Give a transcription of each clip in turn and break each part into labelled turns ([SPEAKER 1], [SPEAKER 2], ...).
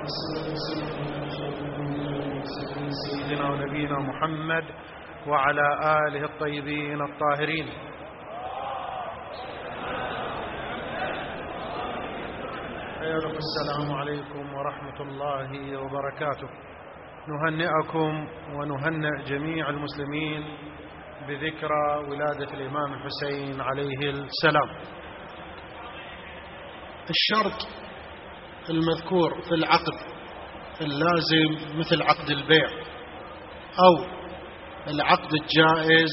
[SPEAKER 1] سيدنا ونبينا محمد وعلى آله الطيبين الطاهرين. السلام عليكم ورحمة الله وبركاته. نهنئكم ونهنئ جميع المسلمين بذكرى ولادة الإمام الحسين عليه السلام. الشرط المذكور في العقد اللازم مثل عقد البيع أو العقد الجائز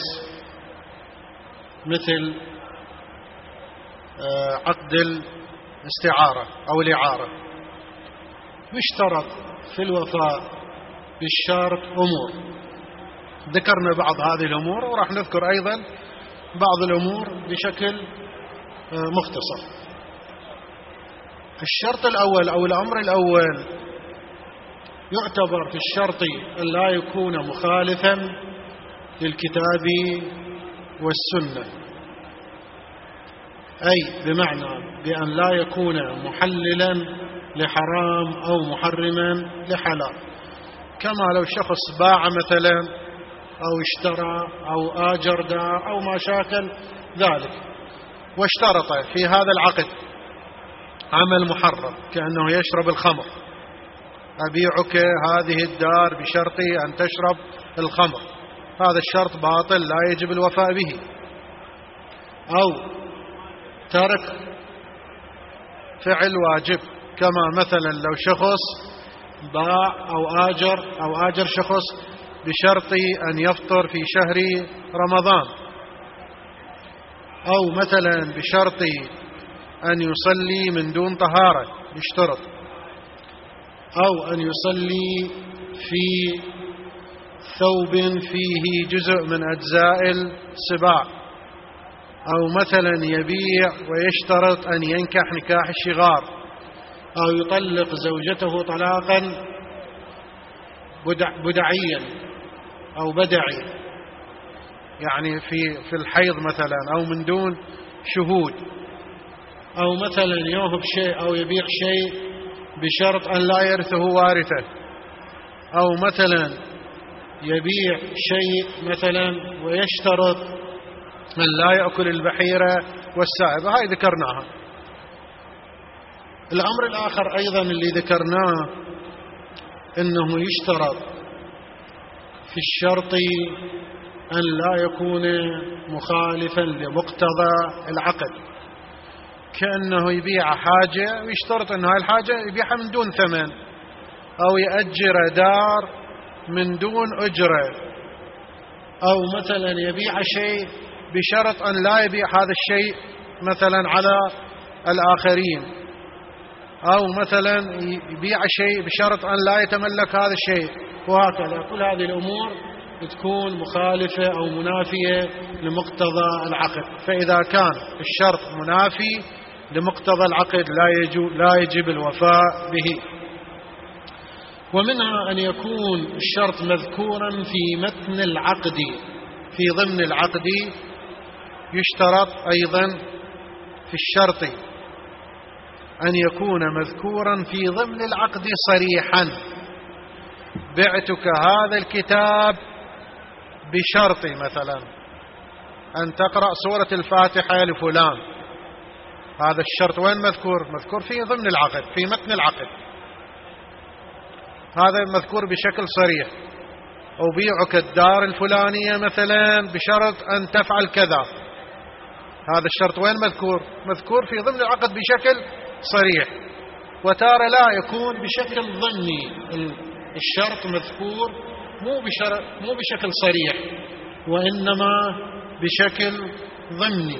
[SPEAKER 1] مثل عقد الاستعارة أو الإعارة، يشترط في الوفاء بالشرط أمور، ذكرنا بعض هذه الأمور وراح نذكر أيضا بعض الأمور بشكل مختصر. الشرط الأول أو الأمر الأول يعتبر في الشرط أن لا يكون مخالفا للكتاب والسنة، أي بمعنى بأن لا يكون محللا لحرام أو محرما لحلال، كما لو شخص باع مثلا أو اشترى أو آجر دار أو ما شاكل ذلك واشترط في هذا العقد عمل محرم كأنه يشرب الخمر، أبيعك هذه الدار بشرط أن تشرب الخمر، هذا الشرط باطل لا يجب الوفاء به. أو ترك فعل واجب، كما مثلا لو شخص باع أو آجر شخص بشرط أن يفطر في شهر رمضان، أو مثلا بشرط أن يصلي من دون طهارة يشترط، أو أن يصلي في ثوب فيه جزء من أجزاء السباع، أو مثلا يبيع ويشترط أن ينكح نكاح الشغار، أو يطلق زوجته طلاقا بدعيا أو بدعي، يعني في الحيض مثلا أو من دون شهود، أو مثلا يوهب شيء أو يبيع شيء بشرط أن لا يرثه وارثه، أو مثلا يبيع شيء مثلا ويشترط أن لا يأكل البحيرة والسائبة، هاي ذكرناها. الأمر الآخر أيضا اللي ذكرناه إنه يشترط في الشرط أن لا يكون مخالفا لمقتضى العقد، كأنه يبيع حاجة ويشترط أن هاي الحاجة يبيعها من دون ثمن، أو يأجر دار من دون أجرة، أو مثلا يبيع شيء بشرط أن لا يبيع هذا الشيء مثلا على الآخرين، أو مثلا يبيع شيء بشرط أن لا يتملك هذا الشيء، وهكذا. كل هذه الأمور تكون مخالفة أو منافية لمقتضى العقد، فإذا كان الشرط منافي لمقتضى العقد لا يجب الوفاء به. ومنها أن يكون الشرط مذكورا في متن العقد، في ضمن العقد يشترط أيضا في الشرط أن يكون مذكورا في ضمن العقد صريحا: بعتك هذا الكتاب بشرط مثلا أن تقرأ سورة الفاتحة لفلان، هذا الشرط وين مذكور؟ مذكور في ضمن العقد في متن العقد، هذا مذكور بشكل صريح. أبيعك الدار الفلانية مثلا بشرط أن تفعل كذا، هذا الشرط وين مذكور؟ مذكور في ضمن العقد بشكل صريح. وتارة لا يكون بشكل ضمني، الشرط مذكور مو بشكل صريح وإنما بشكل ضمني.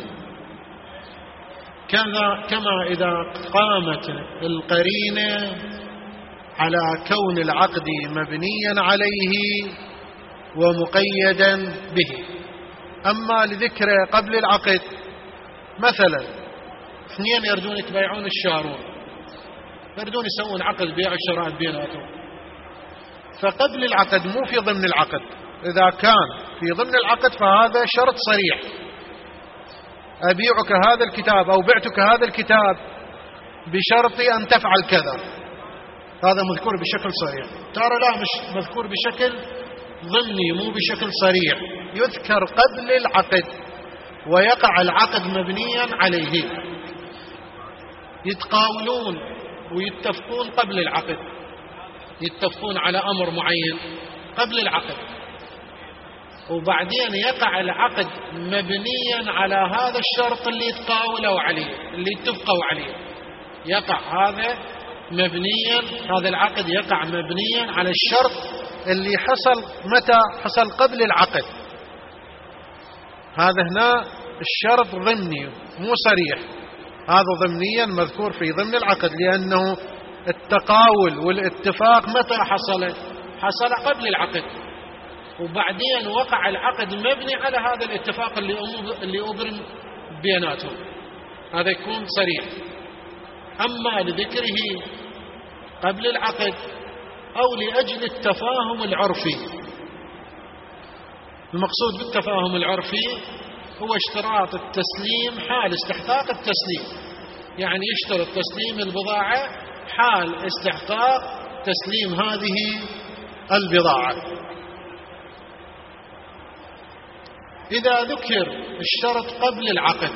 [SPEAKER 1] كما إذا قامت القرينة على كون العقد مبنيا عليه ومقيدا به. أما لذكره قبل العقد، مثلا اثنين يردون يتبايعون الشارون، يردون يسوون عقد بيع وشراء بيناتهم، فقبل العقد مو في ضمن العقد. إذا كان في ضمن العقد فهذا شرط صريح: أبيعك هذا الكتاب أو بعتك هذا الكتاب بشرط أن تفعل كذا، هذا مذكور بشكل صريح. ترى لا، مش مذكور بشكل ضمني، مو بشكل صريح، يذكر قبل العقد ويقع العقد مبنيا عليه. يتقاولون ويتفقون قبل العقد، يتفقون على أمر معين قبل العقد، وبعدين يقع العقد مبنيا على هذا الشرط اللي يتقاولوا عليه، اللي اتفقوا عليه. يقع هذا مبنيا، هذا العقد يقع مبنيا على الشرط اللي حصل. متى حصل؟ قبل العقد. هذا هنا الشرط ضمني مو صريح، هذا ضمنيا مذكور في ضمن العقد، لأنه التقاول والاتفاق متى حصل؟ حصل قبل العقد، وبعدين وقع العقد مبني على هذا الاتفاق اللي أبرم بيناتهم. هذا يكون صريح. أما لذكره قبل العقد أو لأجل التفاهم العرفي، المقصود بالتفاهم العرفي هو اشتراط التسليم حال استحقاق التسليم، يعني يشترط تسليم البضاعة حال استحقاق تسليم هذه البضاعة. إذا ذكر الشرط قبل العقد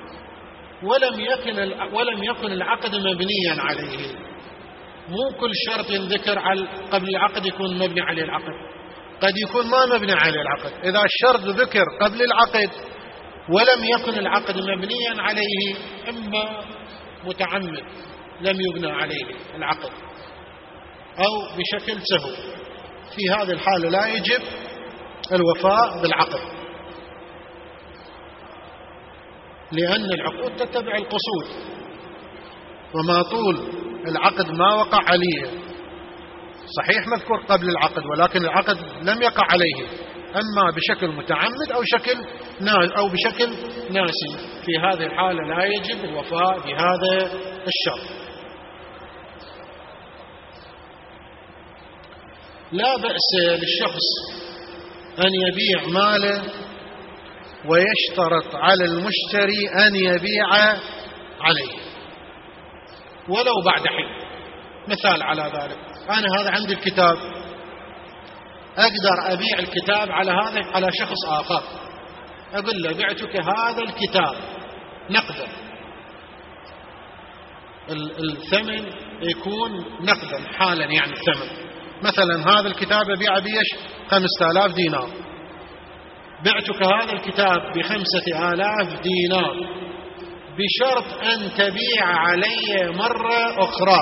[SPEAKER 1] ولم يكن العقد مبنيا عليه، مو كل شرط ينذكر قبل العقد يكون مبني عليه العقد، قد يكون ما مبني عليه العقد. إذا الشرط ذكر قبل العقد ولم يكن العقد مبنيا عليه، إما متعمد لم يبنى عليه العقد أو بشكل سهو، في هذه الحالة لا يجب الوفاء بالعقد، لأن العقود تتبع القصود، وما طول العقد ما وقع عليه صحيح مذكور قبل العقد ولكن العقد لم يقع عليه، أما بشكل متعمد أو بشكل ناسي، في هذه الحالة لا يجب الوفاء بهذا الشرط. لا بأس للشخص أن يبيع ماله ويشترط على المشتري أن يبيع عليه ولو بعد حين. مثال على ذلك، أنا هذا عندي الكتاب، أقدر أبيع الكتاب على شخص آخر، أقول له بعتك هذا الكتاب نقدا، الثمن يكون نقدا حالا، يعني الثمن مثلا هذا الكتاب أبيع بيش 5000 دينار، بعتك هذا الكتاب ب5000 دينار بشرط أن تبيع علي مرة أخرى.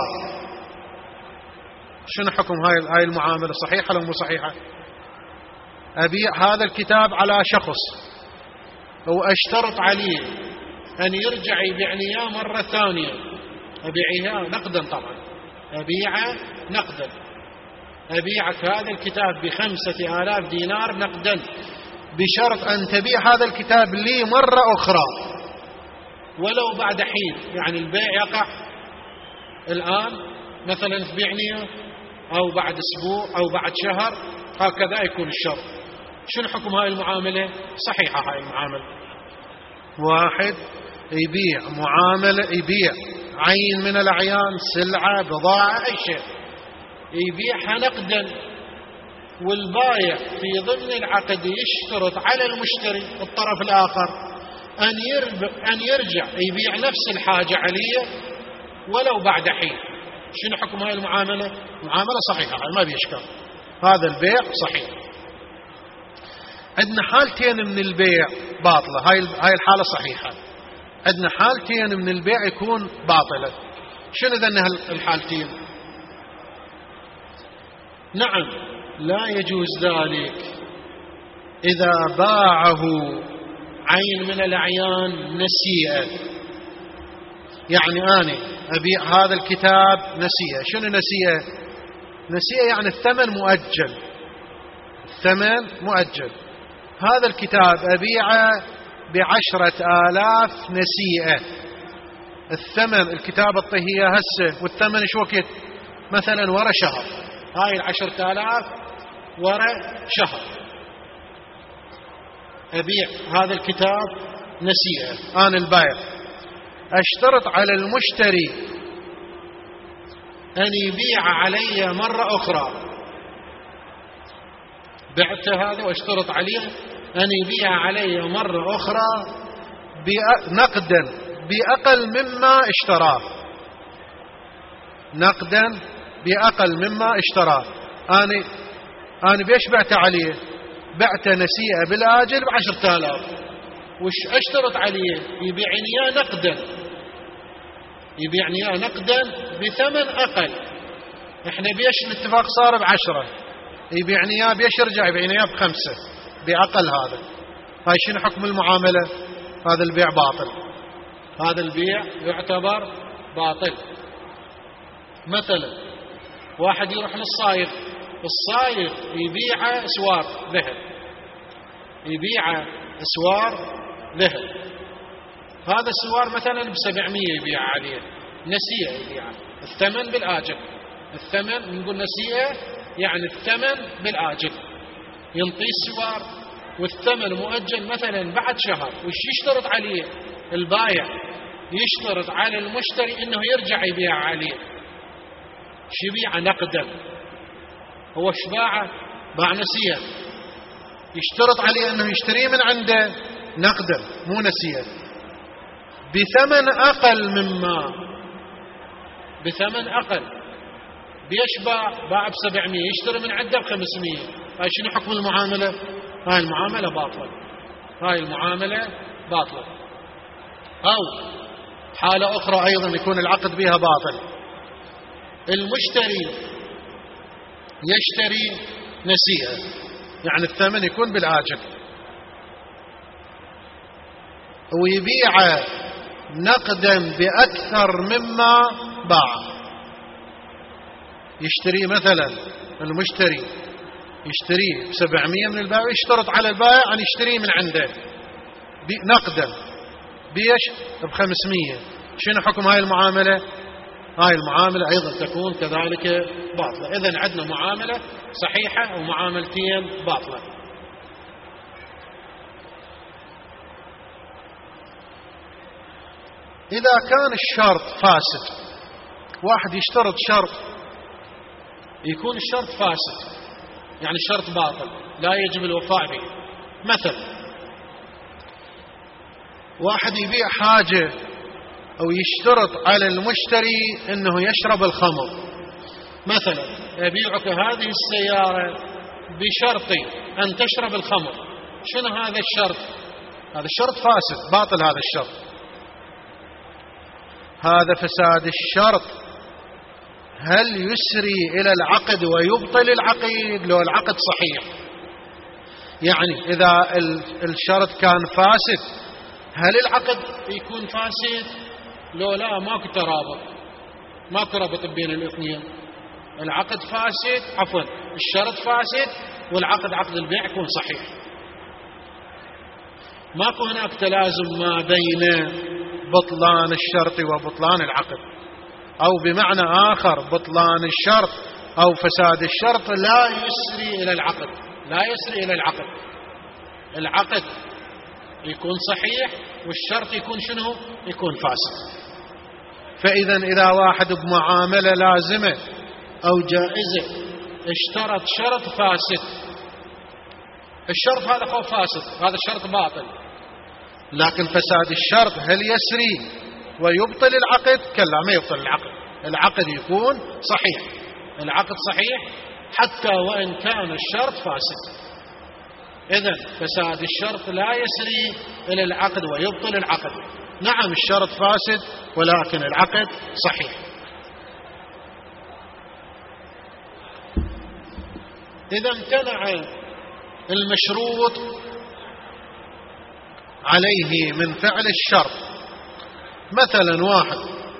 [SPEAKER 1] شنو حكم هاي المعاملة؟ صحيحة لو مو صحيحة؟ أبيع هذا الكتاب على شخص وأشترط عليه أن يرجع يبيعني إياه مرة ثانية، أبيعها نقدا طبعا، أبيعه نقدا، أبيعك هذا الكتاب ب5000 دينار نقدا بشرط أن تبيع هذا الكتاب لي مرة أخرى ولو بعد حين، يعني البيع يقع الآن مثلا تبيعني أو بعد أسبوع أو بعد شهر، هكذا يكون الشرط. شنو حكم هاي المعاملة؟ صحيحة هاي المعاملة. واحد يبيع عين من الأعيان، سلعة، بضاعة، أي شيء، يبيعها نقدا، والبايع في ضمن العقد يشترط على المشتري الطرف الآخر أن يرجع يبيع نفس الحاجة عليه ولو بعد حين. شنو حكم هاي المعاملة؟ معاملة صحيحة، ما بيشكال، هذا البيع صحيح. عندنا حالتين من البيع باطلة، هاي الحالة صحيحة. عندنا حالتين من البيع يكون باطلة. شنو ذن الحالتين؟ نعم، لا يجوز ذلك إذا باعه عين من الأعيان نسيئة، يعني أنا أبيع هذا الكتاب نسيئة. شنو نسيئة؟ نسيئة يعني الثمن مؤجل، الثمن مؤجل. هذا الكتاب أبيعه ب10,000 نسيئة، الثمن الكتاب الطهية هسه والثمن ايش وقت؟ مثلا ورا شهر، هاي 10,000 ورا شهر، أبيع هذا الكتاب نسيئة. أنا البائع أشترط على المشتري أن يبيع علي مرة أخرى، بعت هذا واشترط عليه أن يبيع علي مرة أخرى نقدا بأقل مما اشتراه، نقدا بأقل مما اشتراه. أنا بيش بعت عليه؟ بعت نسيئة بالآجل ب10,000، وش اشترط عليه؟ يبيعني إياه نقدا، يبيعني إياه نقدا بثمن أقل. احنا بيش الاتفاق صار ب10، يبيعني إياه بيش يرجع يبيعني إياه ب5 بأقل. هاي شنو حكم المعاملة؟ هذا البيع باطل، هذا البيع يعتبر باطل. مثلا واحد يروح للصايغ، الصايغ يبيع اسوار ذهب، يبيع اسوار ذهب، هذا السوار مثلا ب700 يبيع عليه، نسيئة يبيعه، الثمن بالآجل. الثمن نقول نسيئة يعني الثمن بالآجل، ينطي السوار والثمن مؤجل مثلا بعد شهر. وش يشترط عليه البايع؟ يشترط على المشتري انه يرجع يبيع عليه. يبيع نقدا، هو باعه؟ باع نسيئة، يشترط عليه انه يشتريه من عنده نقدا مو نسيئة بثمن اقل مما، بثمن اقل. بيشبع باع ب700 يشتري من عنده ب500. هاي شنو حكم المعاملة؟ هاي المعاملة باطلة، هاي المعاملة باطلة. أو حالة أخرى أيضا يكون العقد بها باطل، المشتري يشتري نسيئة يعني الثمن يكون بالآجل، ويبيع نقدا بأكثر مما باع. يشتري مثلا المشتري يشتريه ب700 من البائع، يشترط على البائع أن يشتريه من عنده نقدا بيش ب500. شنو حكم هاي المعاملة؟ هاي المعاملة أيضا تكون كذلك باطلة. إذن عندنا معاملة صحيحة ومعاملتين باطلة. إذا كان الشرط فاسد، واحد يشترط شرط يكون الشرط فاسد يعني الشرط باطل لا يجب الوفاء به. مثلا واحد يبيع حاجة أو يشترط على المشتري أنه يشرب الخمر، مثلا أبيعك هذه السيارة بشرطي أن تشرب الخمر. شنو هذا الشرط؟ هذا الشرط فاسد باطل. هذا الشرط، هذا فساد الشرط هل يسري إلى العقد ويبطل العقد لو العقد صحيح؟ يعني إذا الشرط كان فاسد هل العقد يكون فاسد؟ لو لا ماكو ترابط، ماكو ربط بين الاثنين. العقد فاسد، عفوا الشرط فاسد والعقد عقد البيع يكون صحيح. ماكو هناك تلازم ما بين بطلان الشرط وبطلان العقد، أو بمعنى آخر بطلان الشرط أو فساد الشرط لا يسري إلى العقد، لا يسري إلى العقد. العقد يكون صحيح والشرط يكون شنو؟ يكون فاسد. فإذا إذا واحد بمعاملة لازمة أو جائزة اشترط شرط فاسد، الشرط هذا هو فاسد، هذا الشرط باطل، لكن فساد الشرط هل يسري ويبطل العقد؟ كلا، ما يبطل العقد. العقد يكون صحيح، العقد صحيح حتى وإن كان الشرط فاسد. إذن فساد الشرط لا يسري إلى العقد ويبطل العقد. نعم الشرط فاسد ولكن العقد صحيح. إذا امتنع المشروط عليه من فعل الشرط، مثلا واحد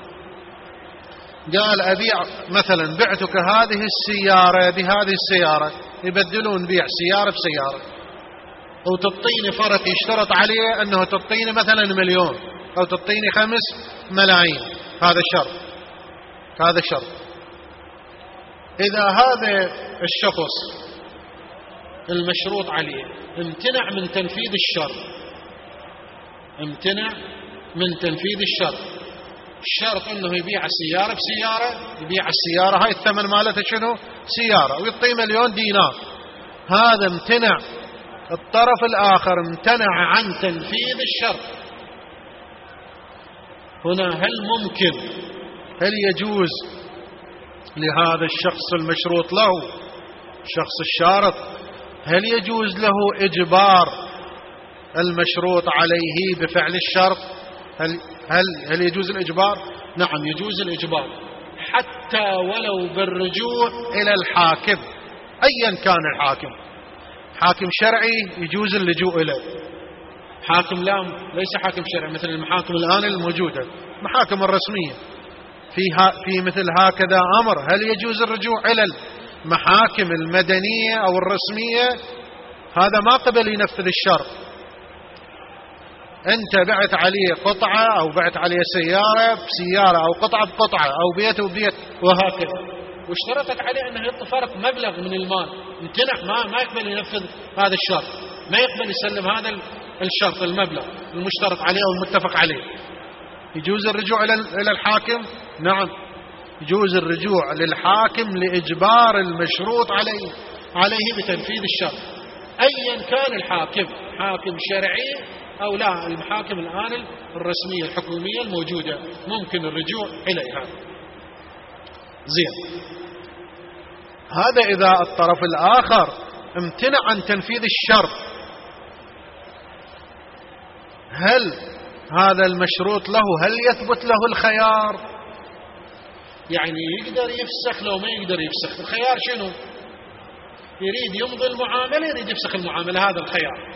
[SPEAKER 1] قال أبيع مثلا بعتك هذه السيارة بهذه السيارة، يبدلون بيع سيارة بسيارة، أو تعطيني فرق يشترط عليه أنه تعطيني مثلا 1,000,000 أو تعطيني 5,000,000. هذا شرط، هذا شرط. إذا هذا الشخص المشروط عليه امتنع من تنفيذ الشرط، امتنع من تنفيذ الشرط، الشرط أنه يبيع السيارة بسيارة، يبيع السيارة هاي الثمن مالتها شنو؟ سيارة، ويعطيه 1,000,000 دينار. هذا امتنع، الطرف الآخر امتنع عن تنفيذ الشرط. هنا هل يجوز لهذا الشخص المشروط له، الشخص الشارط، هل يجوز له إجبار المشروط عليه بفعل الشرط؟ هل يجوز الإجبار؟ نعم يجوز الإجبار، حتى ولو بالرجوع إلى الحاكم أيا كان الحاكم. حاكم شرعي يجوز اللجوء إليه، حاكم ليس حاكم شرعي مثل المحاكم الآن الموجودة، محاكم الرسمية في مثل هكذا أمر، هل يجوز الرجوع إلى المحاكم المدنية أو الرسمية؟ هذا ما قبل ينفذ الشرط. أنت بعت عليه قطعة أو بعت عليه سيارة بسيارة أو قطعة بقطعة أو بيت وبيت وهكذا، واشترطت عليه أنه يعطي فرق مبلغ من المال، امتنع، ما يقبل ينفذ هذا الشرط، ما يقبل يسلم هذا الشرط المبلغ المشترط عليه أو المتفق عليه. يجوز الرجوع إلى الحاكم؟ نعم يجوز الرجوع للحاكم لإجبار المشروط عليه بتنفيذ الشرط أيا كان الحاكم، حاكم شرعي أو لا، المحاكم الآن الرسمية الحكومية الموجودة ممكن الرجوع إليها. زين، هذا إذا الطرف الآخر امتنع عن تنفيذ الشرط، هل هذا المشروط له هل يثبت له الخيار؟ يعني يقدر يفسخ لو ما يقدر يفسخ، الخيار شنو؟ يريد يمضي المعاملة يريد يفسخ المعاملة، هذا الخيار.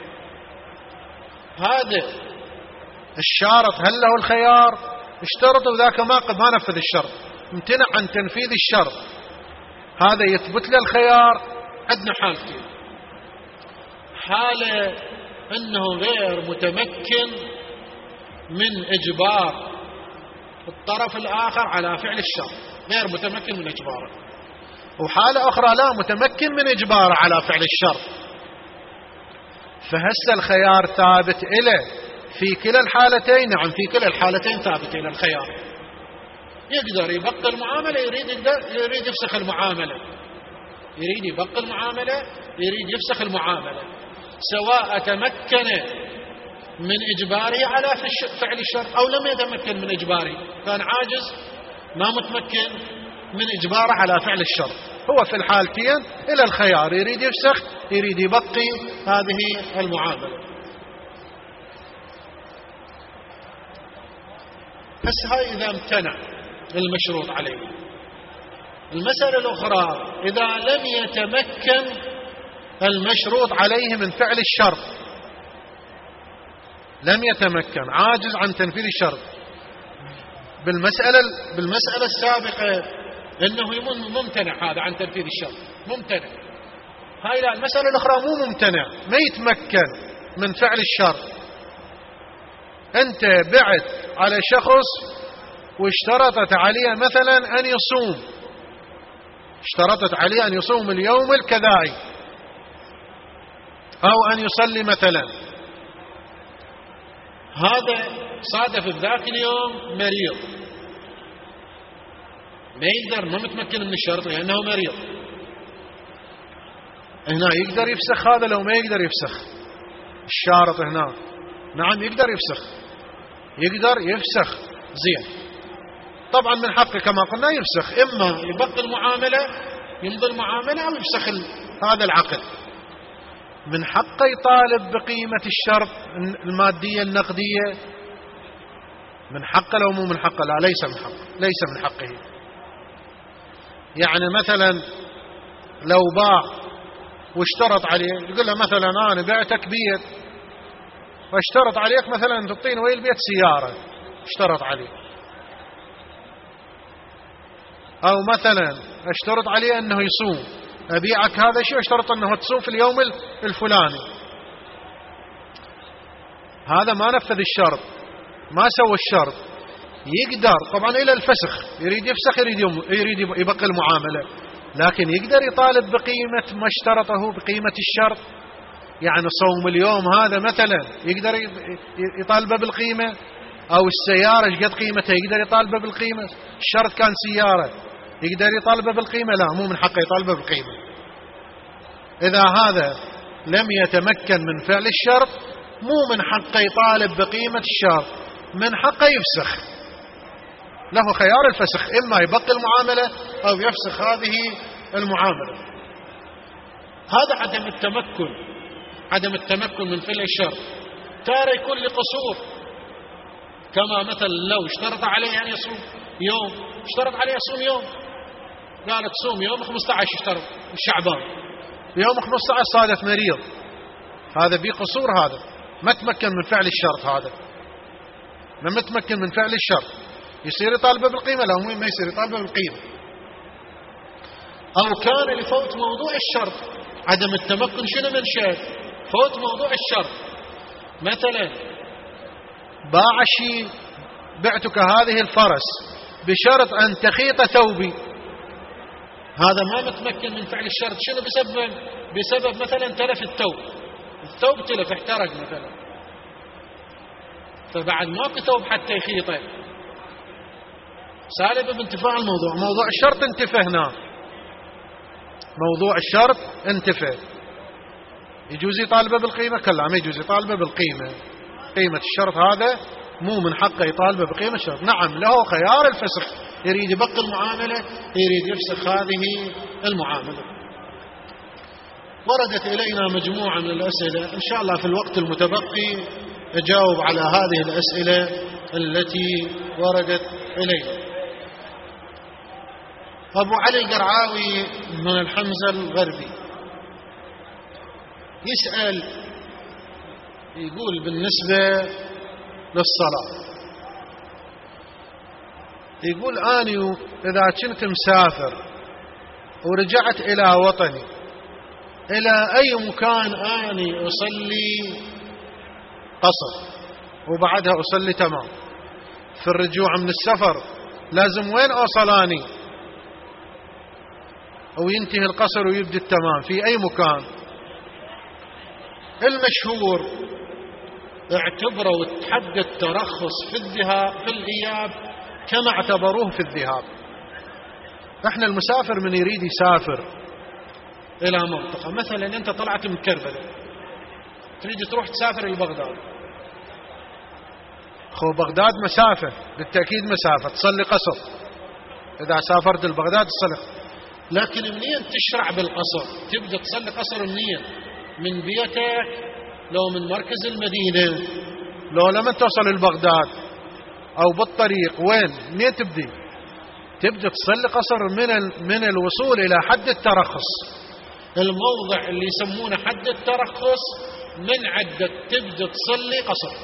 [SPEAKER 1] هذا الشارط هل له الخيار؟ اشترط وذاك ما نفذ الشرط، امتنع عن تنفيذ الشرط، هذا يثبت له الخيار. عندنا حالتين، حالة أنه غير متمكن من إجبار الطرف الآخر على فعل الشرط، غير متمكن من إجباره، وحالة أخرى لا، متمكن من إجباره على فعل الشرط. فهسه الخيار ثابت إليه في كلا الحالتين؟ نعم في كلا الحالتين ثابت إلى الخيار، يقدر يبقى المعاملة يريد يفسخ المعاملة، يريد يبقى المعاملة يريد يفسخ المعاملة، سواء تمكن من إجباره على فعل الشرط أو لم يتمكن من إجباره، كان عاجز ما متمكن من إجباره على فعل الشرط، هو في الحالتين إلى الخيار، يريد يفسخ يريد يبقي هذه المعاملة. بس هاي إذا امتنع المشروط عليه. المسألة الأخرى، إذا لم يتمكن المشروط عليه من فعل الشرط، لم يتمكن، عاجز عن تنفيذ الشرط، بالمسألة السابقة إنه ممتنع هذا عن تنفيذ الشرط، ممتنع. هاي لا، المسألة الأخرى مو ممتنع، ما يتمكن من فعل الشرط. أنت بعت على شخص واشترطت عليه مثلا أن يصوم، اشترطت عليه أن يصوم اليوم الكذائي أو أن يصلي مثلا، هذا صادف بذاك اليوم مريض، ما متمكن من الشرط لأنه مريض، هنا يقدر يفسخ هذا لو ما يقدر يفسخ الشارط هنا؟ نعم يقدر يفسخ. زين، طبعا من حقه كما قلنا يفسخ، إما يبقى المعاملة يمضي المعاملة أو يفسخ هذا العقد. من حقه يطالب بقيمة الشرط المادية النقدية، من حقه لو مو من حقه؟ لا، ليس من حقه. يعني مثلا لو باع واشترط عليه، يقول له مثلا أنا بعتك بيت واشترط عليك مثلا أن تعطيني ويا البيت سيارة، اشترط عليه، أو مثلا اشترط عليه أنه يصوم، أبيعك هذا الشيء واشترط أنه تصوم في اليوم الفلاني، هذا ما نفذ الشرط، ما سوى الشرط، يقدر طبعا إلى الفسخ، يريد يفسخ يريد يبقى المعاملة، لكن يقدر يطالب بقيمة ما اشترطه، بقيمة الشرط. يعني صوم اليوم هذا مثلا يقدر يطالب بالقيمة، أو السيارة ايش قد قيمتها يقدر يطالبه بالقيمة؟ الشرط كان سيارة يقدر يطالبه بالقيمة؟ لا، مو من حقه يطالبه بالقيمة. إذا هذا لم يتمكن من فعل الشرط مو من حقه يطالب بقيمة الشرط، من حقه يفسخ، له خيار الفسخ، إما يبقي المعاملة أو يفسخ هذه المعاملة. هذا عدم التمكن من فعل الشرط. تارة يكون لقصور، كما مثلا لو اشترط عليه أن يصوم يوم، اشترط عليه يصوم يوم، قالت صوم يوم 15، اشترط شعبان، يوم 15 صادف مريض، هذا بقصور، هذا ما تمكن من فعل الشرط. هذا لما تمكن من فعل الشرط يصير يطالبه بالقيمة؟ لا، ما يصير يطالبه بالقيمة. أو كان لفوت موضوع الشرط. عدم التمكن شنو من شيء؟ فوت موضوع الشرط. مثلا باع شيء، بعتك هذه الفرس بشرط أن تخيط ثوبي، هذا ما متمكن من فعل الشرط. شنو بسبب مثلا تلف الثوب تلف، احترق مثلا، فبعد ما في ثوب حتى يخيطه، سالب بانتفاع الموضوع. موضوع الشرط انتفى هنا، موضوع الشرط انتفى. يجوز يطالبه بالقيمة؟ كلا، ما يجوز يطالبه بالقيمة. قيمة الشرط هذا مو من حقه يطالبه بقيمة الشرط. نعم، له خيار الفسخ، يريد يبقي المعاملة، يريد يفسخ هذه المعاملة. وردت إلينا مجموعة من الأسئلة، إن شاء الله في الوقت المتبقي أجاوب على هذه الأسئلة التي وردت إلينا. أبو علي القرعاوي من الحمزة الغربي يسأل، يقول بالنسبة للصلاة، يقول أنا إذا كنت مسافر ورجعت إلى وطني، إلى أي مكان أنا أصلي قصر وبعدها أصلي تمام؟ في الرجوع من السفر لازم وين أوصلاني وينتهي القصر ويبدأ التمام؟ في أي مكان؟ المشهور اعتبروا حد الترخص في الإياب كما اعتبروه في الذهاب. احنا المسافر من يريد يسافر إلى منطقة، مثلا أنت طلعت من كربلاء تريد تروح تسافر لبغداد، بغداد مسافة، بالتأكيد مسافة، تصلي قصر إذا سافرت لبغداد تصلي. لكن منين تشرع بالقصر؟ تبدأ تصلي قصر منين؟ من بيتك، لو من مركز المدينة، لو لما توصل لبغداد أو بالطريق، منين تبدي؟ تبدأ تصلي قصر من الوصول إلى حد الترخص. الموضع اللي يسمونه حد الترخص من عدة تبدأ تصلي قصر.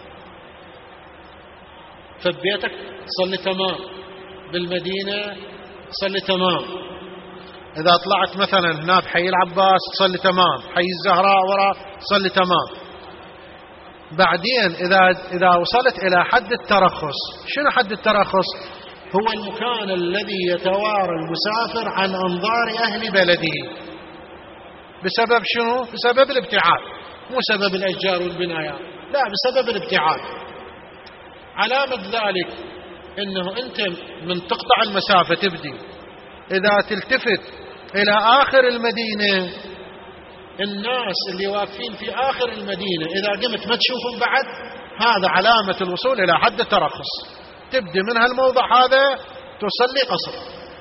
[SPEAKER 1] فبيتك تصلي تمام، بالمدينة تصلي تمام، إذا طلعت مثلا هنا بحي العباس تصلي تمام، حي الزهراء وراء تصلي تمام. بعدين إذا وصلت إلى حد الترخص، شنو حد الترخص؟ هو المكان الذي يتوارى المسافر عن أنظار أهل بلده. بسبب شنو؟ بسبب الابتعاد، مو سبب الأشجار والبنايات، لا، بسبب الابتعاد. علامة ذلك إنه أنت من تقطع المسافة تبدي، إذا تلتفت إلى آخر المدينة، الناس اللي واقفين في آخر المدينة إذا قمت ما تشوفهم بعد، هذا علامة الوصول إلى حد الترخص. تبدي من هالموضع هذا تصلي قصر.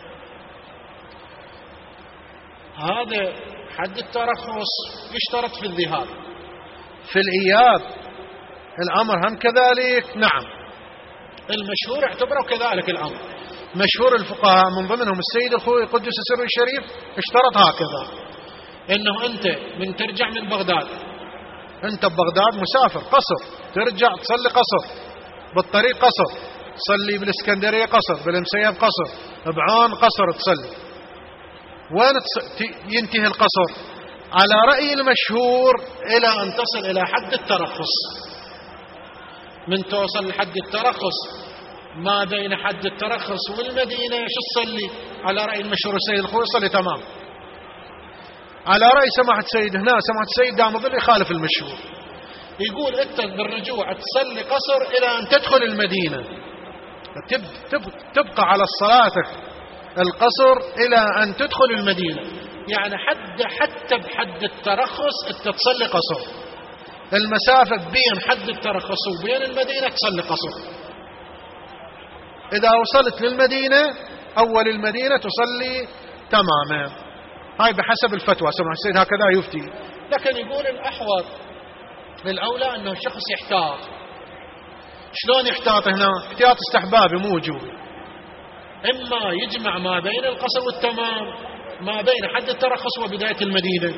[SPEAKER 1] هذا حد الترخص يشترط في الذهاب. في الإياب الأمر هم كذلك. نعم، المشهور اعتبروا كذلك الأمر. مشهور الفقهاء من ضمنهم السيد الخوئي قدس سره الشريف اشترط هكذا، انه انت من ترجع من بغداد، انت ببغداد مسافر قصر، ترجع تصلي قصر، بالطريق قصر، تصلي بالاسكندرية قصر، بالمسيب قصر، بعون قصر تصلي. وين ينتهي القصر؟ على رأي المشهور إلى أن تصل إلى حد الترخص. من توصل لحد الترخص، ما بين حد الترخص والمدينة شو تصلي؟ على رأي المشهور السيد الخوئي صلي تمام. على رأي سماحة السيد هنا، سماحة السيد دام ظل يخالف المشهور، يقول أنت بالرجوع تصلي قصر إلى أن تدخل المدينة، تبقى على صلاتك القصر إلى أن تدخل المدينة. يعني حتى بحد الترخص أنت تصلي قصر، المسافة بين حد الترخص وبين المدينة تصلي قصر. إذا وصلت للمدينة أول المدينة تصلي تماما. هاي بحسب الفتوى، سمع السيد هكذا يفتي. لكن يقول الأحوط للأولى أنه الشخص يحتاط. شلون يحتاط هنا؟ احتياط استحبابي مو وجوبي. إما يجمع ما بين القصر والتمام، ما بين حد الترخص وبداية المدينة،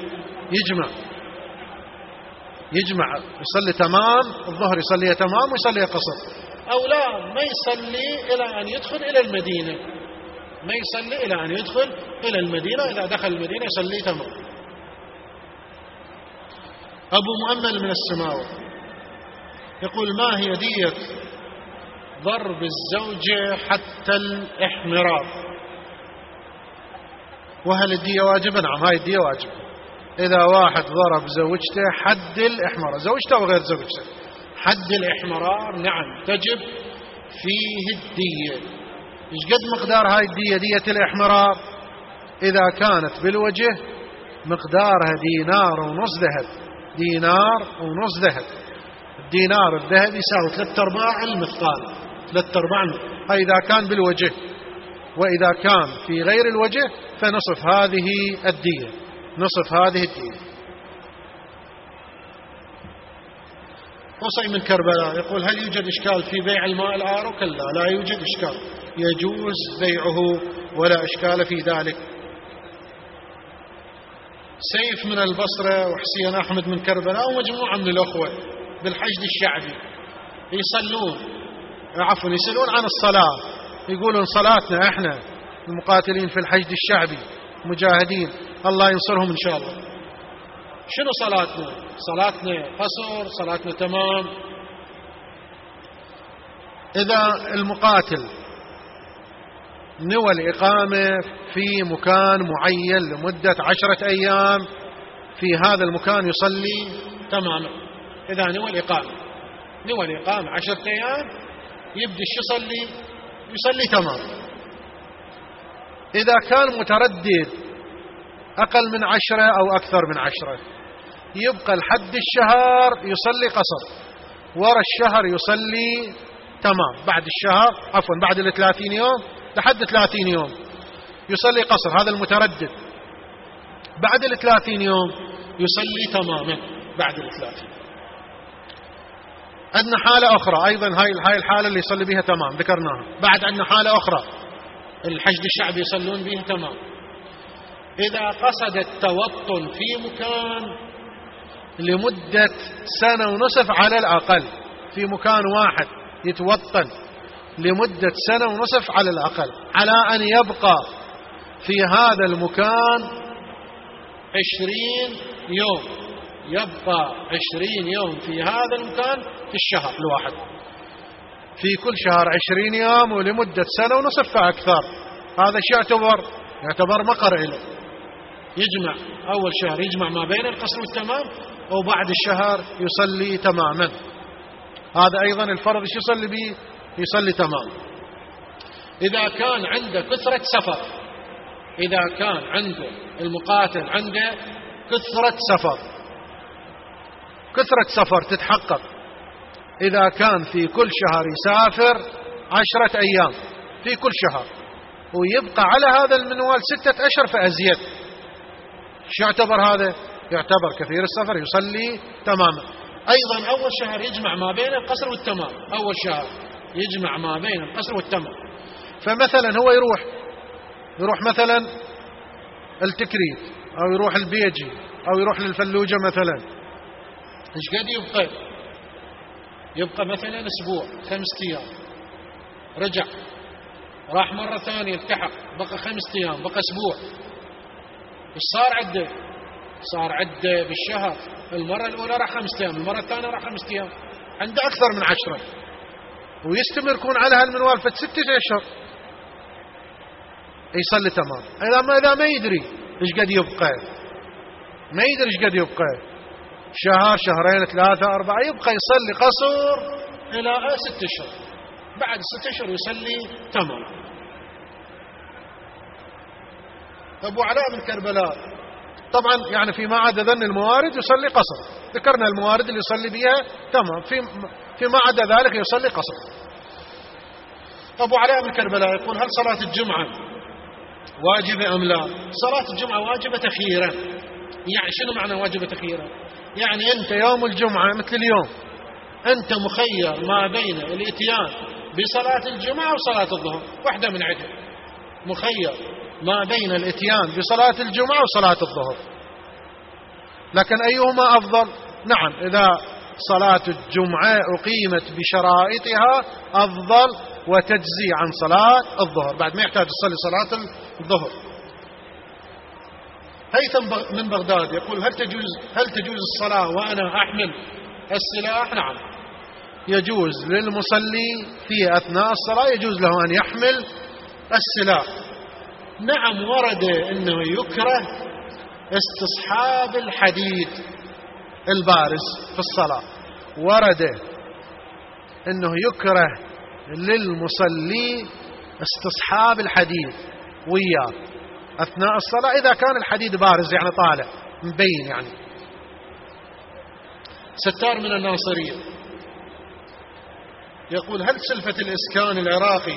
[SPEAKER 1] يجمع يصلي تمام، الظهر يصلي تمام ويصلي قصر، أو لا ما يصلي إلى أن يدخل إلى المدينة، ما يصلي إلى أن يدخل إلى المدينة. إذا دخل المدينة يصلي تمام. أبو مؤمل من السماوة يقول: ما هي دية ضرب الزوجة حتى الإحمرار؟ وهل الدية واجبة؟ نعم، هاي الدية واجبة. إذا واحد ضرب زوجته حد الإحمرار، زوجته وغير زوجته، حد الإحمرار نعم تجب فيه الدية. إيش قد مقدار هاي الدية؟ دية الإحمرار إذا كانت بالوجه مقدارها دينار ونص ذهب. دينار ونص ذهب. الدينار الذهب يساوي 3/4 المثقال، 3/4. هاي إذا كان بالوجه، وإذا كان في غير الوجه فنصف هذه الدية، نصف هذه الدية. قصي من كربلاء يقول: هل يوجد إشكال في بيع الماء العارو؟ كلا، لا يوجد إشكال، يجوز بيعه ولا إشكال في ذلك. سيف من البصرة وحسين أحمد من كربلاء ومجموعة من الأخوة بالحشد الشعبي يصلون عن الصلاة، يقولون صلاتنا احنا المقاتلين في الحشد الشعبي مجاهدين الله ينصرهم إن شاء الله. شنو صلاتنا؟ صلاتنا قصر، صلاتنا تمام. إذا المقاتل نوى الإقامة في مكان معين لمدة 10 أيام، في هذا المكان يصلي تماما. إذا نوى الإقامة 10 أيام يبدأ يصلي تمام. إذا كان متردد أقل من 10 أو أكثر من 10 يبقى لحد الشهر يصلي قصر، وراء الشهر يصلي تمام. بعد الشهر بعد 30 يوم لحد 30 يوم يصلي قصر، هذا المتردد. بعد 30 يوم يصلي تماما بعد 30. عندنا حالة أخرى أيضا، هاي الحالة اللي يصلي بها تمام ذكرناها. بعد عندنا حالة أخرى الحشد الشعبي يصلون بها تمام. إذا قصد التوطن في مكان لمدة 1.5 سنة على الأقل، في مكان واحد يتوطن لمدة 1.5 سنة على الأقل، على أن يبقى في هذا المكان 20 يوم، يبقى 20 يوم في هذا المكان في الشهر الواحد، في كل شهر 20 يوم ولمدة 1.5 سنة فأكثر. هذا شيء يعتبر مقر له. يجمع أول شهر يجمع ما بين القصر والتمام، وبعد الشهر يصلي تماما. هذا أيضا الفرض ايش يصلي به؟ يصلي تمام. إذا كان عنده كثرة سفر، إذا كان عنده المقاتل عنده كثرة سفر تتحقق، إذا كان في كل شهر يسافر 10 أيام في كل شهر ويبقى على هذا المنوال 6 أشهر فأزيد، شو يعتبر هذا؟ يعتبر كثير السفر، يصلي تماما. أيضا أول شهر يجمع ما بين القصر والتمام، أول شهر يجمع ما بين القصر والتمام. فمثلا هو يروح مثلا التكريت أو يروح البيجي أو يروح للفلوجة مثلا، إيش قد يبقى مثلا أسبوع 5 أيام، رجع راح مرة ثانية التحق بقى 5 أيام، بقى أسبوع. إيش صار عده بالشهر؟ المرة الأولى راح 5 أيام، المرة الثانية راح 5 أيام، عنده أكثر من 10 ويستمر يكون على هالمنوال 6 أشهر يصلي تمام. إذا ما يدري إيش قد يبقى، ما يدري إيش قد يبقى، شهر، شهرين، 3، 4، يبقى يصلي قصر إلى 6 أشهر. بعد 6 أشهر يصلي تمام. أبو علاء من كربلاء طبعا يعني فيما عدا ذن الموارد يصلي قصر، ذكرنا الموارد اللي يصلي بها تمام، فيما عدا ذلك يصلي قصر. أبو علاء من كربلاء يقول: هل صلاة الجمعة واجبة أم لا؟ صلاة الجمعة واجبة تخييرا. يعني شنو معنى واجبة تخييرا؟ يعني أنت يوم الجمعة مثل اليوم أنت مخير ما بين الاتيان بصلاة الجمعة وصلاة الظهر، واحدة من عدة، مخير ما بين الاتيان بصلاة الجمعة وصلاة الظهر، لكن أيهما أفضل؟ نعم، إذا صلاة الجمعة أقيمت بشرائطها أفضل وتجزي عن صلاة الظهر، بعد ما يحتاج تصلي صلاة الظهر. هيثم من بغداد يقول: هل تجوز الصلاة وأنا أحمل السلاح؟ نعم، يجوز للمصلي في أثناء الصلاة، يجوز له أن يحمل السلاح. نعم، ورد أنه يكره استصحاب الحديد البارز في الصلاة، ورد أنه يكره للمصلي استصحاب الحديد وياه أثناء الصلاة إذا كان الحديد بارز، يعني طالع مبين. يعني ستار من الناصرية يقول: هل سلفة الإسكان العراقي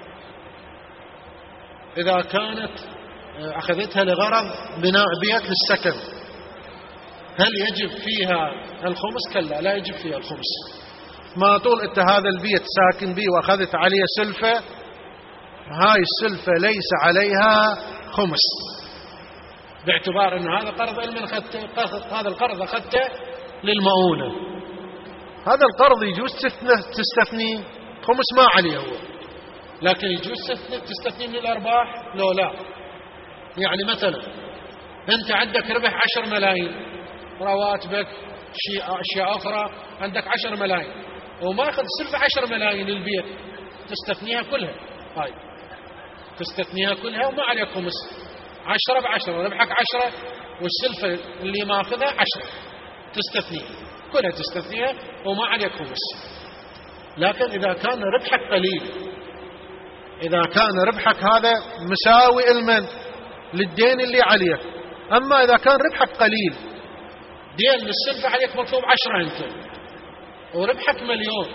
[SPEAKER 1] إذا كانت أخذتها لغرض بناء بيت للسكن هل يجب فيها الخمس؟ كلا، لا يجب فيها الخمس. ما طول أنت هذا البيت ساكن به وأخذت عليه سلفة، هاي السلفة ليس عليها خمس، باعتبار أن هذا قرض علم هذا القرض أخذته للمؤونة. هذا القرض يجوز تستثني خمس ما عليه هو، لكن يجوز تستثني من الأرباح؟ لو لا. يعني مثلا أنت عندك ربح 10 ملايين، رواتبك أشياء أخرى، عندك 10 ملايين وما أخذ سلفة 10 ملايين للبيت، تستثنيها كلها. هاي تستثنيها كلها وما عليك خمس. 10 ب10، ربحك 10 والسلفة اللي ما أخذها 10، تستثنيها كلها، تستثنيها وما عليك خمس. لكن إذا كان ربحك قليل، إذا كان ربحك هذا مساوي المن للدين اللي عليك، أما إذا كان ربحك قليل، دين للسلفة عليك مطلوب 10 أنت وربحك مليون،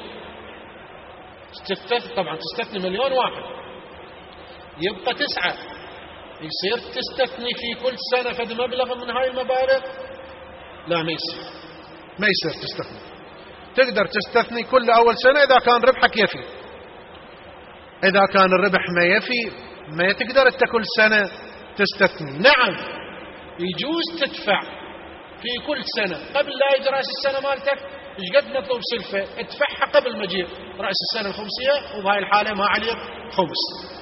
[SPEAKER 1] طبعا تستثني 1,000,000 يبقى 9، يصير تستثني في كل سنة فد مبلغ من هاي المبالغ؟ لا، ما يصير تستثني. تقدر تستثني كل أول سنة إذا كان ربحك يفي. إذا كان الربح ما يفي ما تقدر أنت كل سنة تستثني. نعم، يجوز تدفع في كل سنة قبل لا يجي رأس السنة مالتك إيش قد مطلوب سلفة، ادفعها قبل ما يجي رأس السنة الخمسية، وبهاي الحالة ما عليك خمس.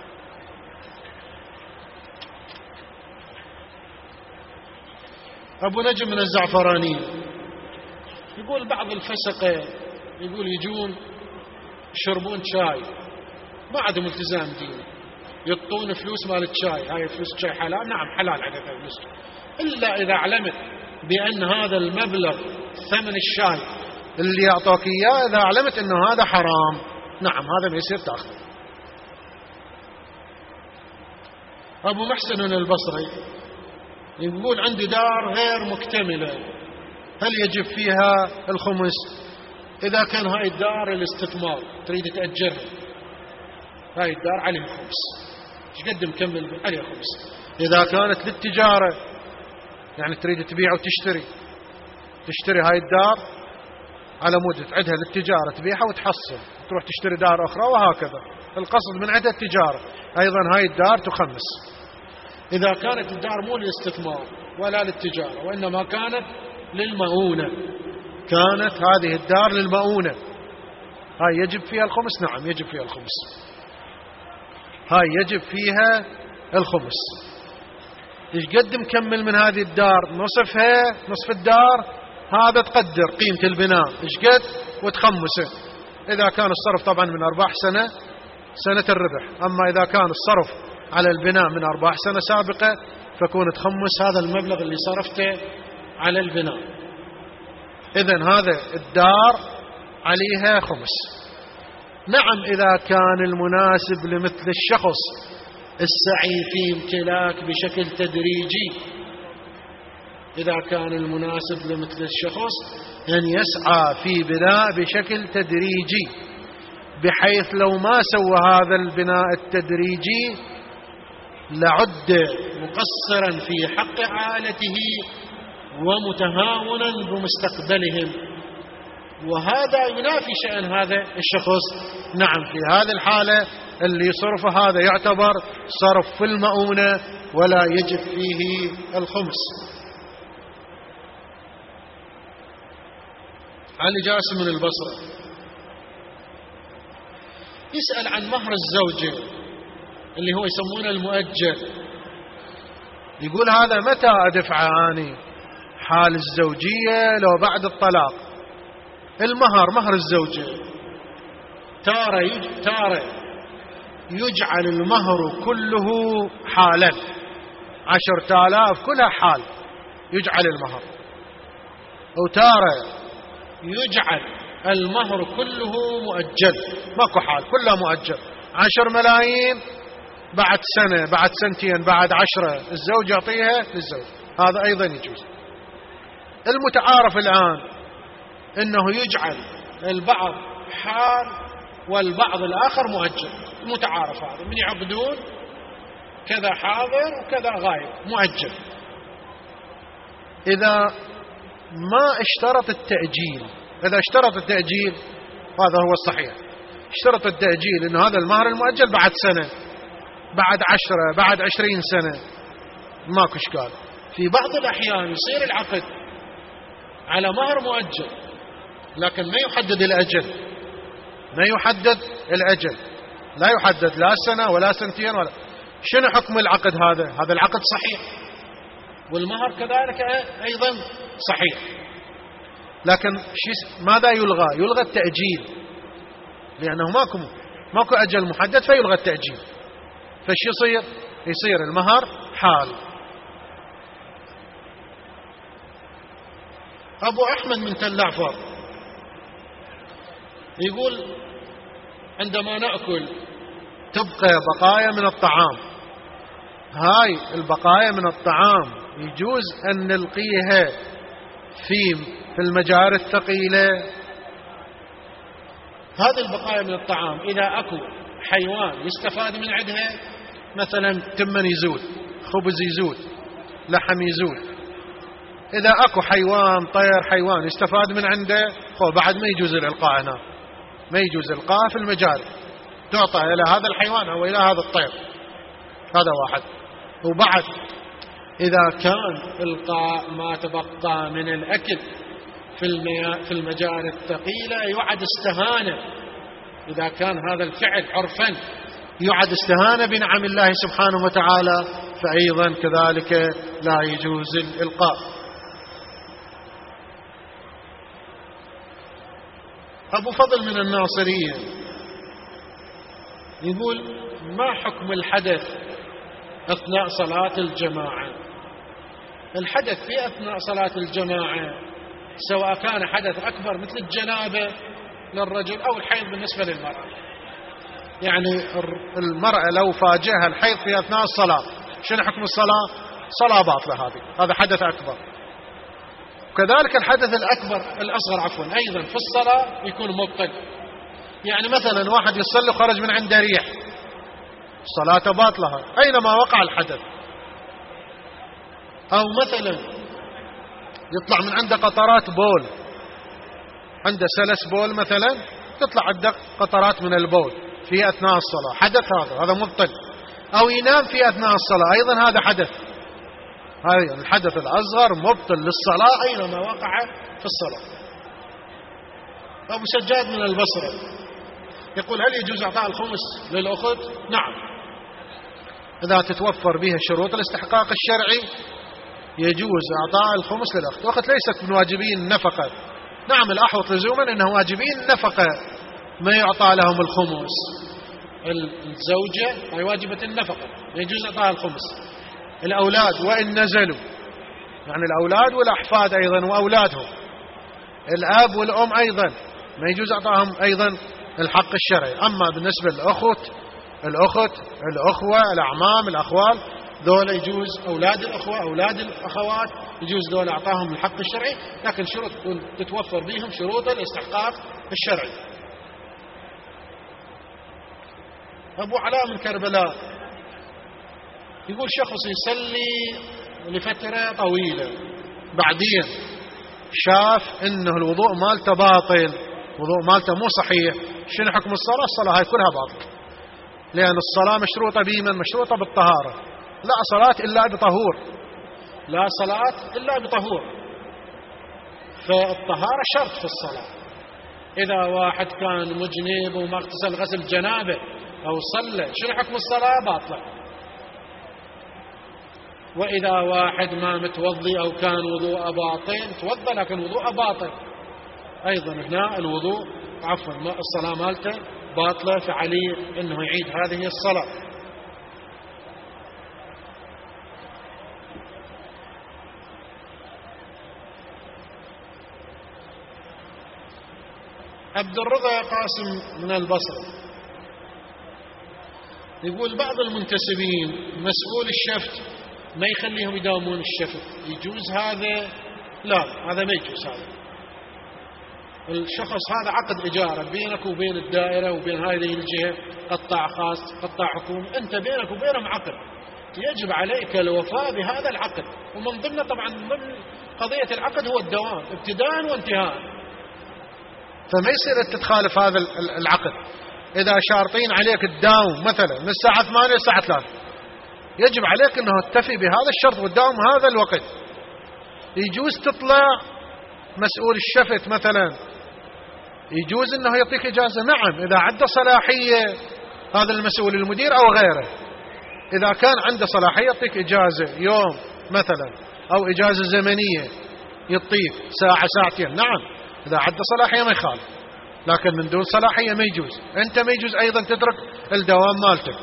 [SPEAKER 1] أبو نجم من الزعفراني يقول: بعض الفسقة يقول يجون يشربون شاي، ما عندهم التزام ديني، يعطون فلوس مال الشاي، هاي فلوس الشاي حلال؟ نعم حلال عليك فلوس، إلا إذا علمت بأن هذا المبلغ ثمن الشاي اللي يعطوك إياه، إذا علمت أنه هذا حرام، نعم هذا ما يصير تأخذ. أبو محسن البصري يقول: عندي دار غير مكتملة، هل يجب فيها الخمس؟ إذا كان هاي الدار الاستثمار تريد تأجرها، هاي الدار عليها خمس، ايش قد مكمل عليها خمس. إذا كانت للتجارة، يعني تريد تبيع تشتري هاي الدار على مود تعدها للتجارة، تبيعها وتحصل تروح تشتري دار أخرى، وهكذا القصد من عدة التجارة، أيضا هاي الدار تخمس. إذا كانت الدار مو للاستثمار ولا للتجارة وإنما كانت للمؤونة، كانت هذه الدار للمؤونة، هاي يجب فيها الخمس؟ نعم يجب فيها الخمس، هاي يجب فيها الخمس. إيش قد مكمل من هذه الدار؟ نصفها، نصف الدار هذا تقدر قيمة البناء إيش قد وتخمسه. إذا كان الصرف طبعا من أرباح سنة الربح، أما إذا كان الصرف على البناء من أرباح سنة سابقة فكون تخمس هذا المبلغ اللي صرفته على البناء. إذن هذا الدار عليها خمس. نعم إذا كان المناسب لمثل الشخص السعي في امتلاك بشكل تدريجي، إذا كان المناسب لمثل الشخص أن يسعى في بناء بشكل تدريجي، بحيث لو ما سوى هذا البناء التدريجي لعد مقصرا في حق عائلته ومتهاونا بمستقبلهم، وهذا ينافي شأن هذا الشخص. نعم في هذه الحالة اللي صرف هذا يعتبر صرف في المؤونة ولا يجب فيه الخمس. علي جاسم من البصرة يسأل عن مهر الزوجة اللي هو يسمونه المؤجل، يقول هذا متى أدفع أني؟ حال الزوجية لو بعد الطلاق؟ المهر مهر الزوجة تارة يجعل المهر كله حالا، 10,000 كلها حال يجعل المهر، وتارة يجعل المهر كله مؤجل ماكو حال كله مؤجل. 10 ملايين بعد سنة بعد سنتين بعد 10 الزوج يعطيها للزوج، هذا أيضا يجوز. المتعارف الآن إنه يجعل البعض حال والبعض الآخر مؤجل، المتعارف هذا من يعقدون كذا حاضر وكذا غايب مؤجل. إذا ما اشترط التأجيل، إذا اشترط التأجيل هذا هو الصحيح، اشترط التأجيل إن هذا المهر المؤجل بعد سنة بعد 10 بعد 20 سنة ماكو إشكال. في بعض الأحيان يصير العقد على مهر مؤجل لكن ما يحدد الأجل، ما يحدد الأجل، لا يحدد لا سنة ولا سنتين ولا. شنو حكم العقد هذا؟ هذا العقد صحيح والمهر كذلك أيضا صحيح، لكن ماذا يلغى؟ يلغى التأجيل، لأنه ماكو أجل محدد فيلغى التأجيل. فش يصير المهر حال. أبو أحمد من تل عفر يقول عندما نأكل تبقى بقايا من الطعام، هاي البقايا من الطعام يجوز أن نلقيها في المجاري الثقيلة؟ هذه البقايا من الطعام إذا أكو حيوان يستفاد من عندها، مثلا تمن يزود، خبز يزود، لحم يزود، إذا أكو حيوان طير حيوان يستفاد من عنده بعد ما يجوز الإلقاء هنا، ما يجوز إلقاء في المجاري، تعطى إلى هذا الحيوان أو إلى هذا الطير. هذا واحد. وبعد إذا كان إلقاء ما تبقى من الأكل في المجاري الثقيلة يعد استهانة، إذا كان هذا الفعل عرفا يعد استهانة بنعم الله سبحانه وتعالى، فأيضا كذلك لا يجوز الإلقاء. أبو فضل من الناصرية يقول ما حكم الحدث أثناء صلاة الجماعة؟ الحدث في أثناء صلاة الجماعة سواء كان حدث أكبر مثل الجنابة للرجل أو الحيض بالنسبة للمرأة، يعني المرأة لو فاجأها الحيض في أثناء الصلاة شنو حكم الصلاة؟ صلاة باطلة، هذا حدث أكبر. وكذلك الحدث الأصغر أيضا في الصلاة يكون مبطل، يعني مثلا واحد يصلي خرج من عنده ريح صلاة باطلة أينما وقع الحدث، أو مثلا يطلع من عنده قطرات بول، عنده سلس بول مثلا تطلع عنده قطرات من البول في أثناء الصلاة، حدث هذا مبطل. أو ينام في أثناء الصلاة أيضا هذا حدث، هذا الحدث الأصغر مبطل للصلاة أينما وقع في الصلاة. أبو سجاد من البصرة يقول هل يجوز إعطاء الخمس للأخت؟ نعم، إذا تتوفر بها شروط الاستحقاق الشرعي يجوز إعطاء الخمس للأخت. وقت ليست من واجبين النفقة، نعم الأحوط لزوما أنه واجبين النفقة ما يعطى لهم الخمس، الزوجة هي واجبة النفقة يجوز إعطاء الخمس. الأولاد وإن نزلوا، يعني الأولاد والأحفاد أيضا وأولادهم الأب والأم أيضا ما يجوز أعطاهم أيضا الحق الشرعي. أما بالنسبة الأخوة، الأعمام، الأخوال، ذولا يجوز، أولاد الأخوة، أولاد الأخوات، يجوز ذولا أعطاهم الحق الشرعي، لكن شروط تتوفر بهم شروط الاستحقاق الشرعي. أبو علاء من كربلاء يقول شخص يصلي لفترة طويلة، بعدين شاف إنه الوضوء مالته باطل، وضوء مالته مو صحيح، شنو حكم الصلاة؟ الصلاة هاي كلها باطل، لأن الصلاة مشروطة بمن؟ مشروطة بالطهارة. لا صلاة إلا بطهور، لا صلاة إلا بطهور، فالطهارة شرط في الصلاة. إذا واحد كان مجنب وما اغتسل غسل جنابه أو صلى، شنو حكم الصلاة؟ باطلة. وإذا واحد ما متوضي أو كان وضوء باطل توضى لكن وضوء باطل، أيضا هنا الوضوء الصلاة مالته باطلة، فعليه أنه يعيد هذه الصلاة. عبد الرضا قاسم من البصرة يقول بعض المنتسبين مسؤول الشفت ما يخليهم يداومون الشفت، يجوز هذا؟ لا، هذا ما يجوز. هذا الشخص هذا عقد إجارة بينك وبين الدائرة وبين هذه الجهة، قطاع خاص قطاع حكومي، أنت بينك وبينهم عقد، يجب عليك الوفاء بهذا العقد، ومن ضمن طبعا من قضية العقد هو الدوام ابتداء وانتهاء، فما يصير أنت تخالف هذا العقد. إذا شارطين عليك تداوم مثلا من الساعة 8 للساعة 3، يجب عليك أنه تتفي بهذا الشرط وتداوم هذا الوقت. يجوز تطلع مسؤول الشفت مثلا، يجوز أنه يعطيك إجازة، نعم، إذا عنده صلاحية هذا المسؤول المدير أو غيره، إذا كان عنده صلاحية يعطيك إجازة يوم مثلا أو إجازة زمنية، يعطيك ساعة ساعتين، نعم، إذا عنده صلاحية ما يخالف، لكن من دون صلاحية ما يجوز. أنت ما يجوز أيضا تترك الدوام مالتك.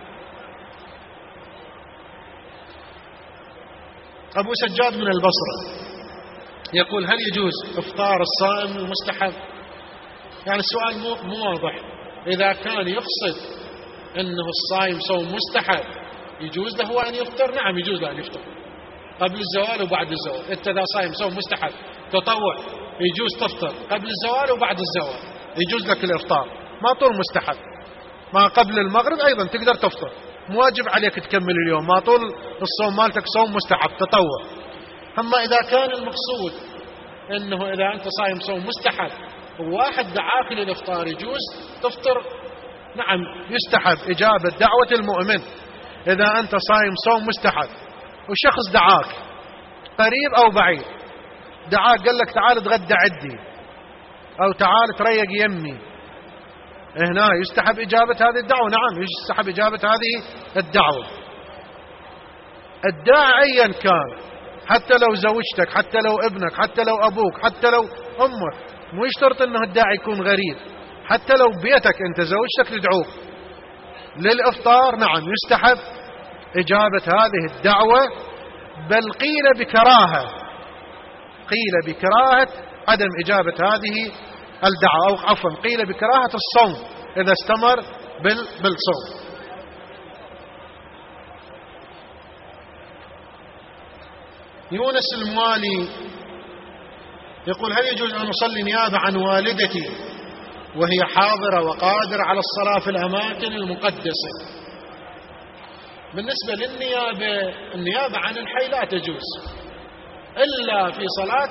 [SPEAKER 1] أبو سجاد من البصرة يقول هل يجوز إفطار الصائم المستحب؟ يعني السؤال مو واضح. إذا كان يقصد أنه الصائم صوم مستحب يجوز له أن يفطر، نعم يجوز له أن يفطر قبل الزوال وبعد الزوال. أنت إذا صائم صوم مستحب تطوع يجوز تفطر قبل الزوال وبعد الزوال، يجوز لك الإفطار، ما طول مستحب. ما قبل المغرب أيضا تقدر تفطر، مو واجب عليك تكمل اليوم، ما طول الصوم مالتك صوم مستحب تطوع. أما إذا كان المقصود أنه إذا أنت صايم صوم مستحب وواحد دعاك للإفطار يجوز تفطر، نعم يستحب إجابة دعوة المؤمن. إذا أنت صايم صوم مستحب وشخص دعاك قريب أو بعيد، دعاك قال لك تعال اتغدى عندي أو تعال تريق يمي، هنا يستحب إجابة هذه الدعوة، نعم يستحب إجابة هذه الدعوة. الداعي أيا كان، حتى لو زوجتك، حتى لو ابنك، حتى لو أبوك، حتى لو أمك، مو يشترط أنه الداعي يكون غريب، حتى لو بيتك أنت زوجتك تدعوك للإفطار، نعم يستحب إجابة هذه الدعوة، بل قيل بكراهة عدم إجابة هذه الدعوة، أو عفوا قيل بكراهة الصوم إذا استمر بالصوم. يونس الموالي يقول هل يجوز أن أصلي نيابة عن والدتي وهي حاضرة وقادرة على الصلاة في الأماكن المقدسة؟ بالنسبة للنيابة، النيابة عن الحي لا تجوز إلا في صلاة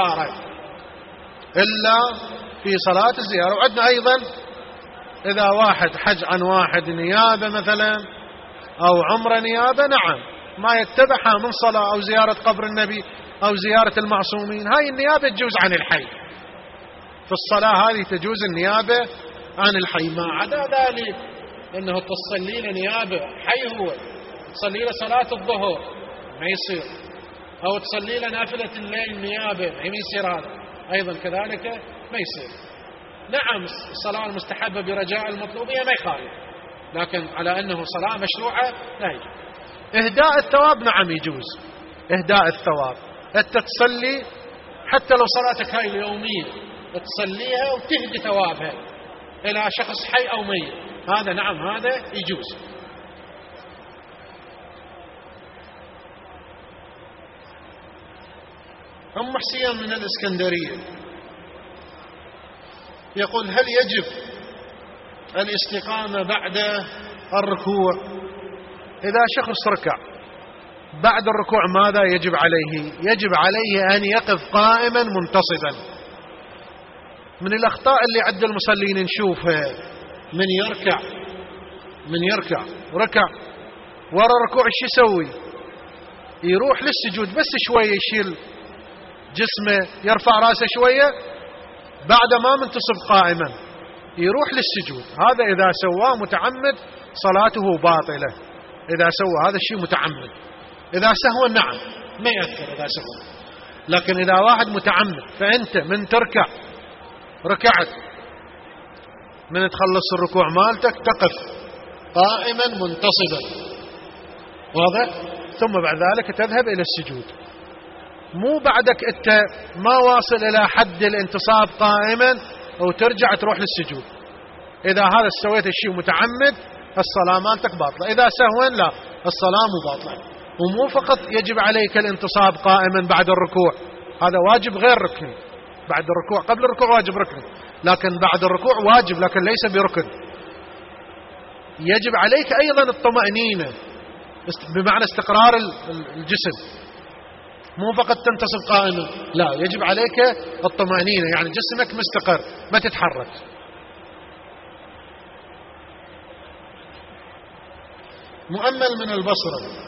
[SPEAKER 1] الزيارة، وعندنا أيضا إذا واحد حج عن واحد نيابة مثلا أو عمره نيابة، نعم ما يتبعها من صلاة أو زيارة قبر النبي أو زيارة المعصومين، هاي النيابة تجوز عن الحي. في الصلاة هذه تجوز النيابة عن الحي، ما عدا ذلك أنه تصلي له نيابة حي، هو تصلي له صلاة الظهر ما يصير، أو تصلي له نافلة الليل نيابة ما يصير، هذا أيضا كذلك ما يصير. نعم الصلاة المستحبة برجاء المطلوبية ما يخالف، لكن على أنه صلاة مشروعة لا يجوز. إهداء الثواب نعم يجوز إهداء الثواب، أنت تصلي حتى لو صلاتك هاي اليومية تصليها وتهدي ثوابها إلى شخص حي أو ميت، هذا نعم هذا يجوز. أم حسين من الإسكندرية يقول: هل يجب الاستقامة بعد الركوع؟ إذا شخص ركع بعد الركوع ماذا يجب عليه؟ يجب عليه أن يقف قائما منتصبا. من الأخطاء اللي عند المصلين نشوفها، من يركع ركع ورا الركوع ايش يسوي؟ يروح للسجود بس شوية، يشيل جسمه، يرفع راسه شوية، بعد ما منتصب قائما يروح للسجود. هذا إذا سواه متعمد صلاته باطلة، إذا سوى هذا الشيء متعمد. إذا سهوا نعم ما يأثر إذا سهوا، لكن إذا واحد متعمد، فأنت من تركع ركعت، من تخلص الركوع مالتك تقف قائما منتصبا، واضح؟ ثم بعد ذلك تذهب إلى السجود. مو بعدك أنت ما واصل إلى حد الانتصاب قائما وترجع تروح للسجود. إذا هذا سويت الشيء متعمد الصلاة مالتك باطلة، إذا سهوا لا، الصلاة مو باطلة. ومو فقط يجب عليك الانتصاب قائما بعد الركوع، هذا واجب غير ركني. بعد الركوع، قبل الركوع واجب ركني، لكن بعد الركوع واجب لكن ليس بركن. يجب عليك أيضا الطمأنينة بمعنى استقرار الجسم، مو فقط تنتصب قائما، لا، يجب عليك الطمأنينة، يعني جسمك مستقر ما تتحرك. مؤمل من البصرة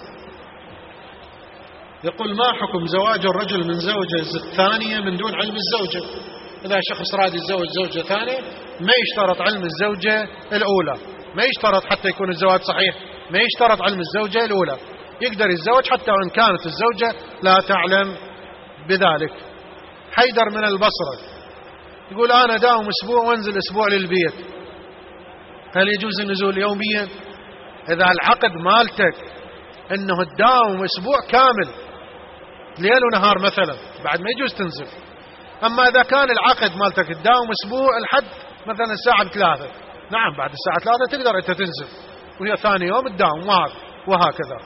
[SPEAKER 1] يقول: ما حكم زواج الرجل من زوجة الثانية من دون علم الزوجة؟ إذا شخص راد يتزوج زوجة ثانية ما يشترط علم الزوجة الأولى، ما يشترط حتى يكون الزواج صحيح، ما يشترط علم الزوجة الأولى، يقدر يتزوج حتى وإن كانت الزوجة لا تعلم بذلك. حيدر من البصرة يقول: أنا داوم أسبوع وانزل أسبوع للبيت، هل يجوز النزول يوميا؟ إذا العقد مالتك أنه تداوم أسبوع كامل ليل ونهار مثلا، بعد ما يجوز تنزل. أما إذا كان العقد مالتك تداوم أسبوع الحد مثلا الساعة 3، نعم بعد الساعة 3 تقدر أنت تنزل، وهي ثاني يوم تداوم وهكذا.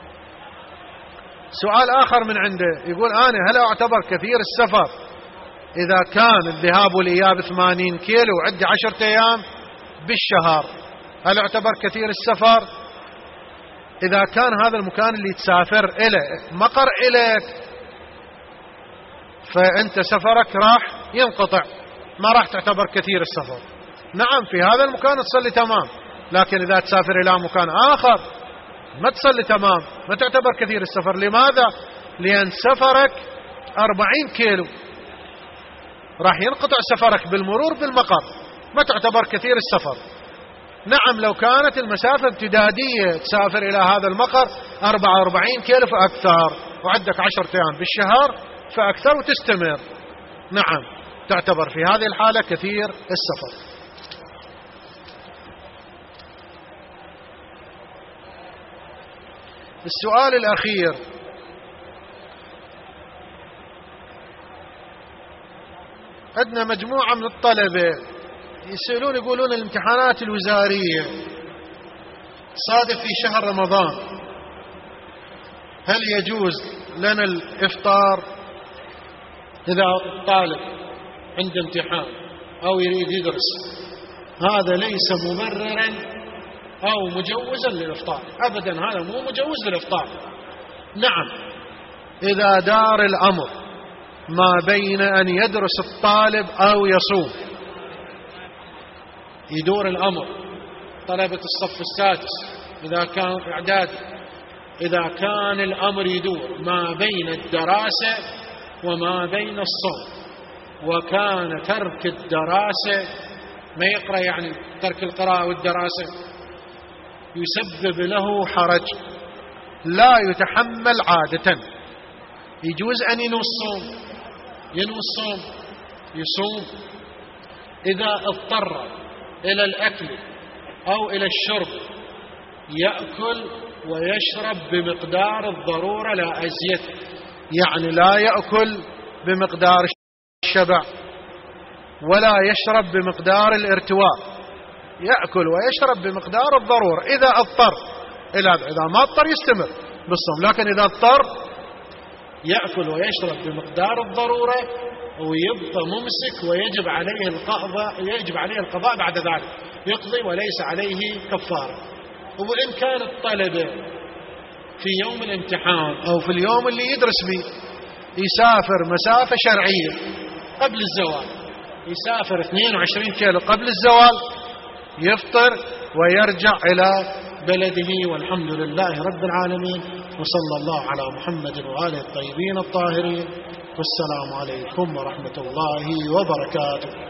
[SPEAKER 1] سؤال آخر من عنده يقول: أنا هل أعتبر كثير السفر إذا كان الذهاب والإياب 80 كيلو وعندي 10 أيام بالشهر؟ هل أعتبر كثير السفر إذا كان هذا المكان اللي تسافر إليه مقر إليك، فأنت سفرك راح ينقطع، ما راح تعتبر كثير السفر؟ نعم في هذا المكان تصلي تمام، لكن إذا تسافر إلى مكان آخر ما تصلي تمام، ما تعتبر كثير السفر. لماذا؟ لأن سفرك 40 كيلو راح ينقطع سفرك بالمرور بالمقر، ما تعتبر كثير السفر. نعم لو كانت المسافة امتدادية تسافر إلى هذا المقر 44 كيلو فأكثر، وعندك 10 أيام بالشهر فأكثر وتستمر، نعم تعتبر في هذه الحالة كثير السفر. السؤال الأخير: عندنا مجموعة من الطلبة يسألون يقولون الامتحانات الوزارية صادف في شهر رمضان، هل يجوز لنا الإفطار إذا الطالب عنده امتحان أو يريد يدرس؟ هذا ليس مبررا أو مجوزا للإفطار أبدا، هذا مو مجوز للإفطار. نعم إذا دار الأمر ما بين أن يدرس الطالب أو يصوم، يدور الأمر، طلبة الصف السادس إذا كان إعداد، إذا كان الأمر يدور ما بين الدراسة وما بين الصوم، وكان ترك الدراسة ما يقرأ يعني ترك القراءة والدراسة يسبب له حرج لا يتحمل عادة، يجوز أن ينوي الصوم يصوم. إذا اضطر إلى الأكل أو إلى الشرب يأكل ويشرب بمقدار الضرورة لا أزيد، يعني لا يأكل بمقدار الشبع ولا يشرب بمقدار الارتواء، يأكل ويشرب بمقدار الضرورة. إذا اضطر إذا ما اضطر يستمر بالصوم، لكن إذا اضطر يأكل ويشرب بمقدار الضرورة ويبقى ممسك، ويجب عليه القضاء بعد ذلك، يقضي وليس عليه كفارة. وإن كان الطلبة في يوم الامتحان أو في اليوم اللي يدرس فيه يسافر مسافة شرعية قبل الزوال، يسافر 22 كيلو قبل الزوال، يفطر ويرجع إلى بلده، والحمد لله رب العالمين. وصلى الله على محمد وآله الطيبين الطاهرين، والسلام عليكم ورحمة الله وبركاته.